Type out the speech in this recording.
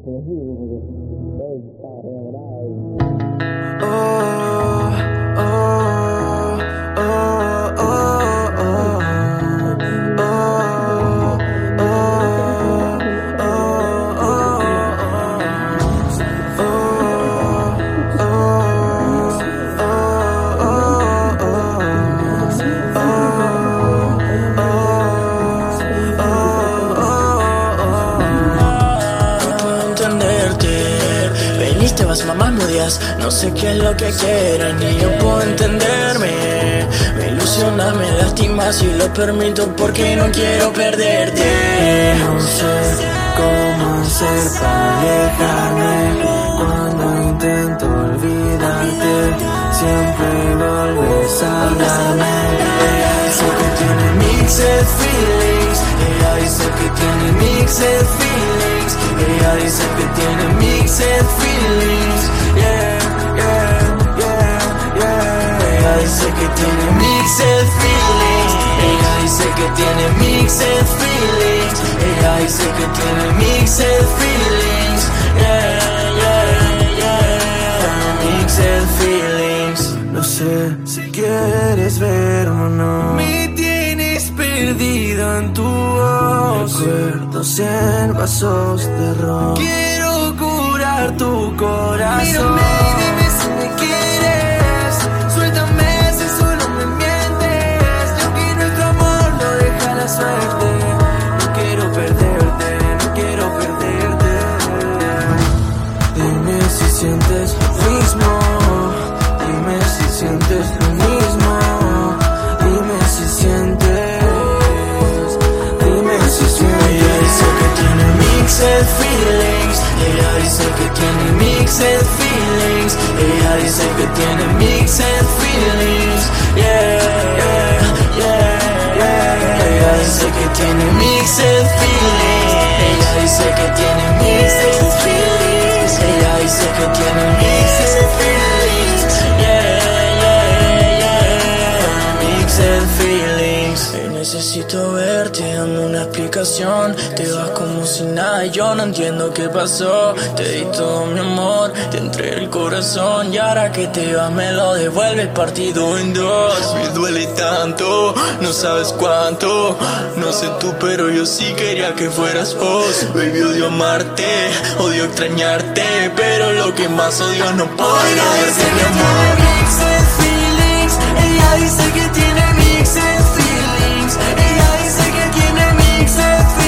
Vas mamá odias, no sé qué es lo que quieran ni yo puedo entenderme. Me ilusiona, me lastima si lo permito porque no quiero perderte. No sé cómo hacer para alejarme. Cuando intento olvidarte, siempre vuelves a hablarme. Ella dice que tiene mixed feelings. Ella dice que tiene mixed feelings. Ella dice que tiene mixed feelings. Yeah, yeah, yeah, yeah. Ella dice que tiene mixed feelings. Ella dice que tiene mixed feelings. Ella dice que tiene mixed feelings. Yeah, yeah, yeah. Mixed feelings. No sé si quieres verme o no. Me tienes perdido en tu voz. Recuerdo 100 vasos de ron. Quiero curar tu corazón. Mírame y dime si me quieres. Suéltame si solo me mientes. Yo que nuestro amor lo deja la suerte. No quiero perderte, no quiero perderte. Dime si sientes lo mismo. Dime si sientes lo mismo. Dime si sientes. Dime si sientes. Ella dice que tiene mixed feelings. Ella dice que tiene mixed feelings. Ella dice que tiene mixed feelings. Yeah, yeah, yeah, yeah. Ella dice que tiene mixed feelings. Ella dice que tiene mixed feelings. Ella dice que tiene mixed feelings. Yeah, yeah, yeah. Mixed feelings. Necesito verte, dame una explicación. Te vas como si nada, yo no entiendo qué pasó. Te di todo mi amor, te entregué el corazón. Y ahora que te vas me lo devuelves partido en dos. Me duele tanto, no sabes cuánto. No sé tú, pero yo sí quería que fueras vos. Baby, odio amarte, odio extrañarte, pero lo que más odio no puedo Dice que tiene mixed feelings. Ella dice que tiene mixed feelings. Ella dice que tiene mixed feelings.